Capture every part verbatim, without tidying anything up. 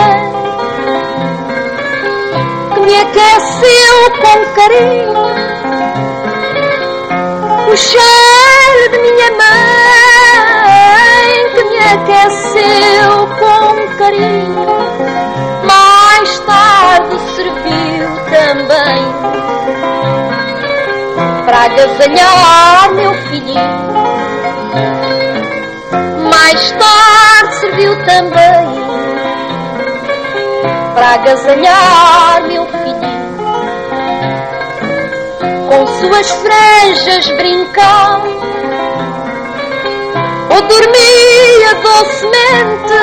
mãe, que me aqueceu com carinho, o cheiro de minha mãe, que me aqueceu com carinho, mais tarde serviu também para agasalhar meu filhinho. Mais tarde serviu também para agasalhar meu filhinho. Com suas franjas brincava ou dormia docemente.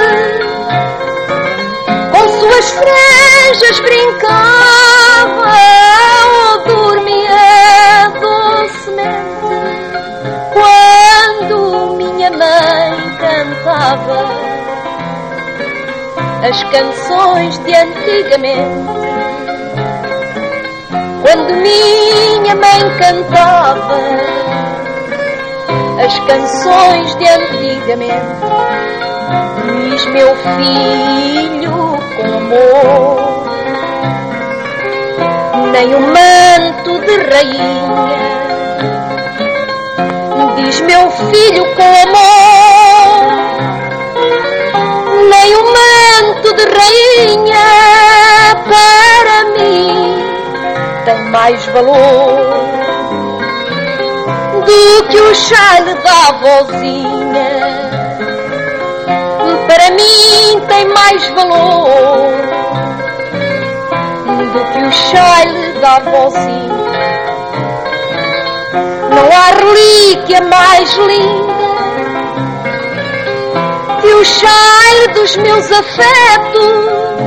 Com suas franjas brincava ou dormia docemente. Quando minha mãe cantava as canções de antigamente, quando minha mãe cantava as canções de antigamente, diz meu filho com amor, nem um manto de rainha. Diz meu filho com amor, nem um manto de rainha para mim tem mais valor do que o chale da vozinha. Para mim tem mais valor do que o chale da vozinha. Não há relíquia mais linda que o chale dos meus afetos.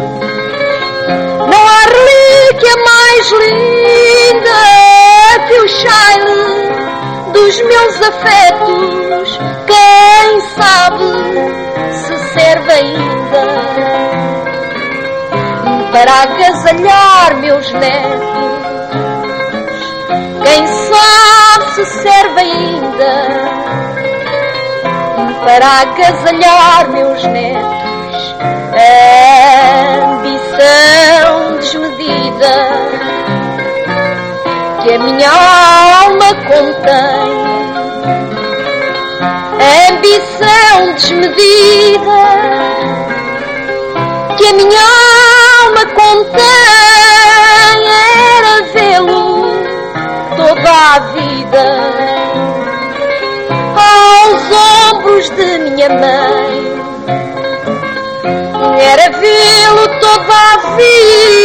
Não há relíquia mais linda que o chale dos meus afetos. Quem sabe se serve ainda para agasalhar meus netos. Quem sabe se serve ainda para agasalhar meus netos. A ambição desmedida que a minha alma contém, a ambição desmedida que a minha alma contém, era vê-lo toda a vida aos ombros de minha mãe, era vê-lo toda a vida